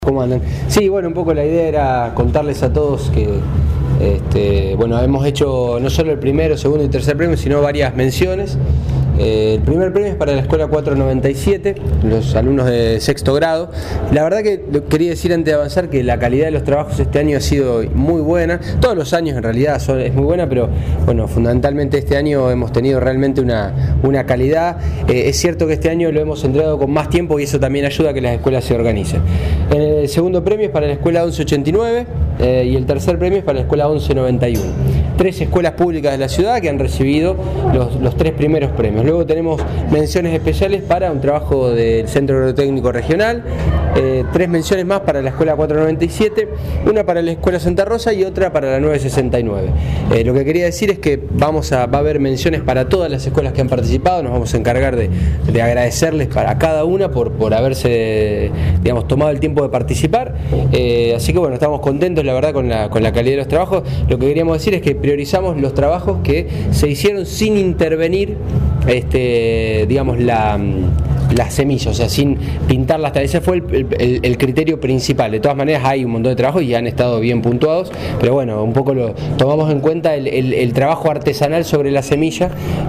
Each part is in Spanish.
¿Cómo andan? Sí, bueno, un poco la idea era contarles a todos que bueno, hemos hecho no solo el primero, segundo y tercer premio, sino varias menciones. El primer premio es para la escuela 497, los alumnos de sexto grado. La verdad que quería decir antes de avanzar que la calidad de los trabajos este año ha sido muy buena. Todos los años en realidad es muy buena, pero bueno, fundamentalmente este año hemos tenido realmente una calidad. Es cierto que este año lo hemos entregado con más tiempo y eso también ayuda a que las escuelas se organicen. El segundo premio es para la escuela 1189 y el tercer premio es para la escuela 1191. 3 escuelas públicas de la ciudad que han recibido los 3 primeros premios. Luego tenemos menciones especiales para un trabajo del Centro Agrotécnico Regional, 3 menciones más para la escuela 497, una para la escuela Santa Rosa y otra para la 969. Lo que quería decir es que va a haber menciones para todas las escuelas que han participado. Nos vamos a encargar de agradecerles para cada una por haberse, digamos, tomado el tiempo de participar. Así que bueno, estamos contentos la verdad con la calidad de los trabajos. Lo que queríamos decir es que priorizamos los trabajos que se hicieron sin intervenir digamos las semillas, o sea, sin pintarlas hasta. Ese fue el criterio principal. De todas maneras hay un montón de trabajos y han estado bien puntuados, pero bueno, un poco lo tomamos en cuenta el trabajo artesanal sobre la semilla,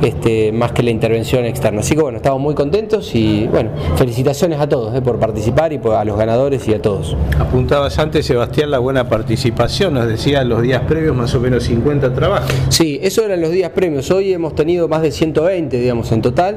más que la intervención externa. Así que bueno, estamos muy contentos y bueno, felicitaciones a todos por participar y a los ganadores y a todos. Apuntabas antes, Sebastián, la buena participación, nos decía los días previos más o menos 50 trabajos. Sí, eso eran los días premios. Hoy hemos tenido más de 120, digamos, en total,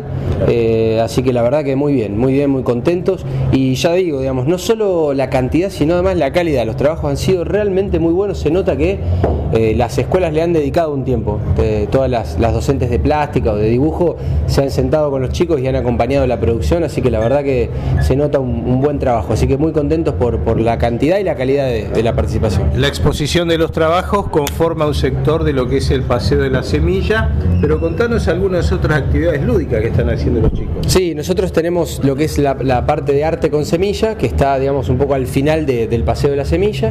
así que la verdad que muy bien, muy contentos. Y ya digo, digamos, no solo la cantidad, sino además la calidad. Los trabajos han sido realmente muy buenos. Se nota que las escuelas le han dedicado un tiempo. Todas las docentes de plástica o de dibujo se han sentado con los chicos y han acompañado la producción, así que la verdad que se nota un buen trabajo. Así que muy contentos por la cantidad y la calidad de la participación. La exposición de los trabajos conforma un sector de lo que es el Paseo de la Semilla, pero contanos algunas otras actividades lúdicas que están haciendo los chicos. Sí, nosotros tenemos lo que es la parte de arte con semilla, que está, digamos, un poco al final del Paseo de la Semilla,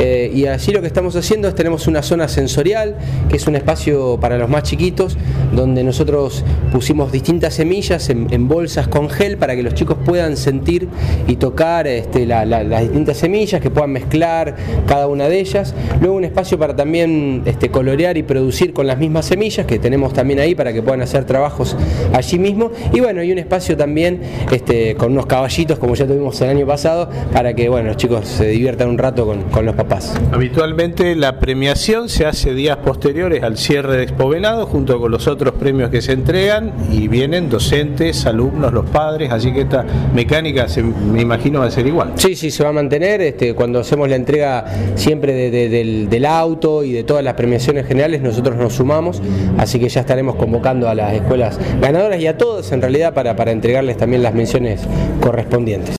y allí lo que estamos haciendo es tenemos una zona sensorial, que es un espacio para los más chiquitos, donde nosotros pusimos distintas semillas en bolsas con gel para que los chicos puedan sentir y tocar las distintas semillas, que puedan mezclar cada una de ellas. Luego un espacio para también colorear y producir con las mismas semillas, que tenemos también ahí para que puedan hacer trabajos allí mismo. Y bueno, hay un espacio también con unos caballitos, como ya tuvimos el año pasado, para que bueno, los chicos se diviertan un rato con los papás. Habitualmente la premiación se hace días posteriores al cierre de Expo Venado, junto con los otros premios que se entregan, y vienen docentes, alumnos, los padres, así que esta mecánica me imagino va a ser igual. Sí, se va a mantener. Cuando hacemos la entrega siempre del auto y de todas las premiaciones generales, nosotros nos sumamos, así que ya estaremos convocando a las escuelas ganadoras y a todos en realidad para entregarles también las menciones correspondientes.